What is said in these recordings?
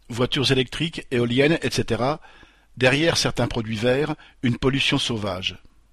voitures électriques, éoliennes, etc. Derrière certains produits verts, une pollution sauvage.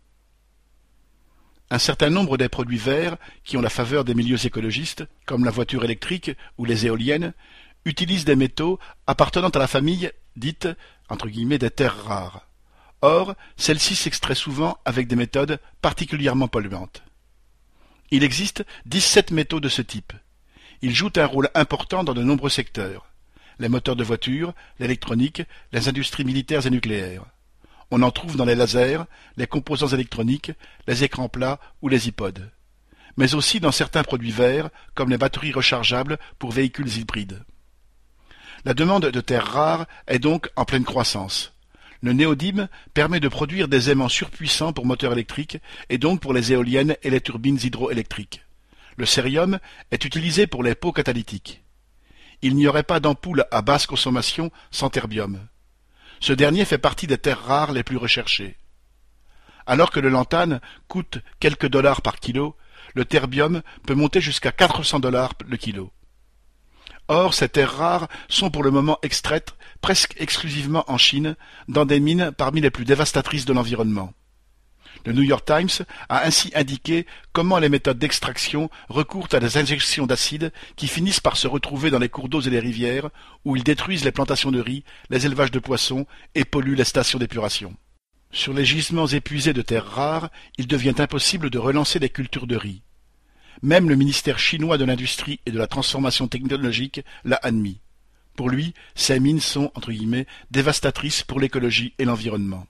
Un certain nombre des produits verts, qui ont la faveur des milieux écologistes, comme la voiture électrique ou les éoliennes, utilisent des métaux appartenant à la famille dite entre guillemets des terres rares. Or, celle-ci s'extrait souvent avec des méthodes particulièrement polluantes. Il existe 17 métaux de ce type. Ils jouent un rôle important dans de nombreux secteurs. Les moteurs de voitures, l'électronique, les industries militaires et nucléaires. On en trouve dans les lasers, les composants électroniques, les écrans plats ou les iPods. Mais aussi dans certains produits verts, comme les batteries rechargeables pour véhicules hybrides. La demande de terres rares est donc en pleine croissance. Le néodyme permet de produire des aimants surpuissants pour moteurs électriques et donc pour les éoliennes et les turbines hydroélectriques. Le cérium est utilisé pour les pots catalytiques. Il n'y aurait pas d'ampoule à basse consommation sans terbium. Ce dernier fait partie des terres rares les plus recherchées. Alors que le lantane coûte quelques dollars par kilo, le terbium peut monter jusqu'à 400 dollars le kilo. Or, ces terres rares sont pour le moment extraites presque exclusivement en Chine, dans des mines parmi les plus dévastatrices de l'environnement. Le New York Times a ainsi indiqué comment les méthodes d'extraction recourent à des injections d'acide qui finissent par se retrouver dans les cours d'eau et les rivières, où ils détruisent les plantations de riz, les élevages de poissons et polluent les stations d'épuration. Sur les gisements épuisés de terres rares, il devient impossible de relancer des cultures de riz. Même le ministère chinois de l'Industrie et de la Transformation technologique l'a admis. Pour lui, ces mines sont, entre guillemets, dévastatrices pour l'écologie et l'environnement.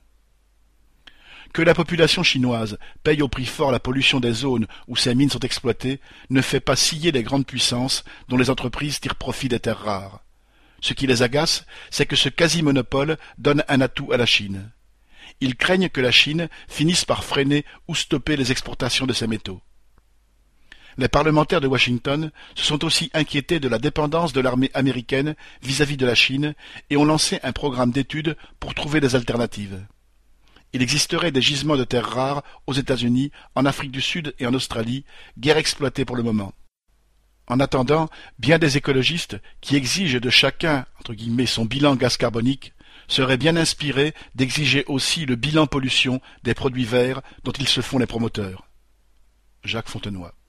Que la population chinoise paye au prix fort la pollution des zones où ces mines sont exploitées ne fait pas scier les grandes puissances dont les entreprises tirent profit des terres rares. Ce qui les agace, c'est que ce quasi-monopole donne un atout à la Chine. Ils craignent que la Chine finisse par freiner ou stopper les exportations de ces métaux. Les parlementaires de Washington se sont aussi inquiétés de la dépendance de l'armée américaine vis-à-vis de la Chine et ont lancé un programme d'études pour trouver des alternatives. Il existerait des gisements de terres rares aux États-Unis, en Afrique du Sud et en Australie, guère exploités pour le moment. En attendant, bien des écologistes, qui exigent de chacun entre guillemets, son bilan gaz carbonique, seraient bien inspirés d'exiger aussi le bilan pollution des produits verts dont ils se font les promoteurs. Jacques Fontenoy.